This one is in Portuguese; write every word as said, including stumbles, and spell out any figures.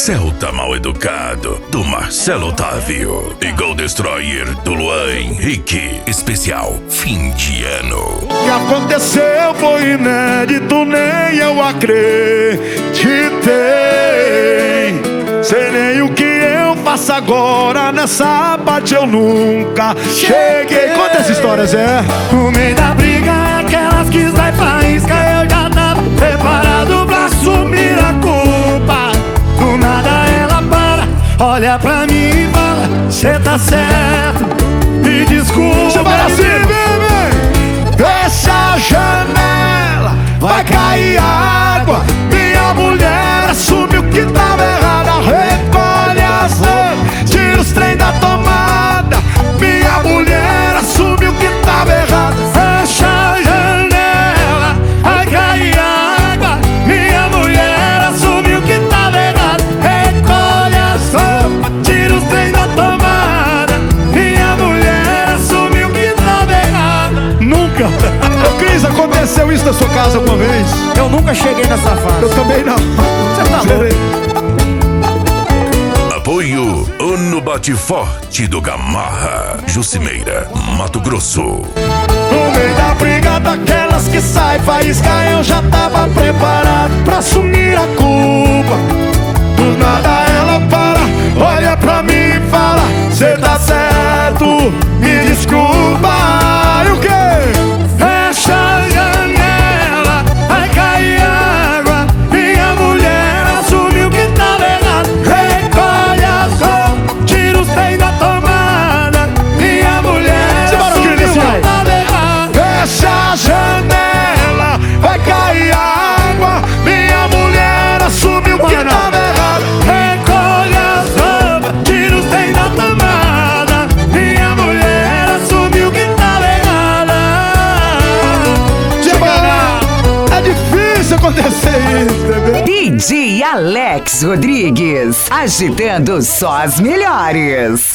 Celta Mal Educado, do Marcelo Otávio. E Gol Destroyer, do Luan Henrique. Especial fim de ano. O que aconteceu foi inédito, nem eu acreditei. Sei nem o que eu faço agora, nessa parte eu nunca cheguei. Conta essa história, Zé. No meio da briga, aquelas que sai faísca, eu já tava preparado pra assumir a culpa. Do nada ela para, olha pra mim e fala: cê tá certo, me desculpa. Você vai assim, bebê. Fecha a janela, vai cair água. Minha mulher assume o que tava errado. Recolhe as mãos, tira os trem da tomada. Minha mulher assume o que tava errado. Fecha a janela, vai cair água. Minha mulher assume o que tava errado. Recolhe as roupas, tira os trem da tomada. Minha mulher assume o que tava errado. Nunca. Ô Cris, aconteceu isso na sua casa alguma vez? Eu nunca cheguei nessa fase. Eu também não. Você tá louco? Apoio Ano Bate Forte do Gamarra, Jucimeira, Mato Grosso. No meio da briga daquelas que sai faísca, eu já tava preparado pra assumir a culpa. Do nada ela para, olha pra mim e fala: cê tá certo, me desculpa. E o quê? Fecha a janela, vai cair água. Minha mulher assume o que tava errado. Recolhe as roupas, tira os trem da tomada. Minha mulher assume o que tava errado. Fecha a janela, vai cair água. Minha mulher assume o que tava errado. Recolhe as roupas, tira os trem da tomada. Minha mulher assume o que tava errado. É difícil acontecer isso, bebê. D J Alex Rodrigues, agitando só as melhores.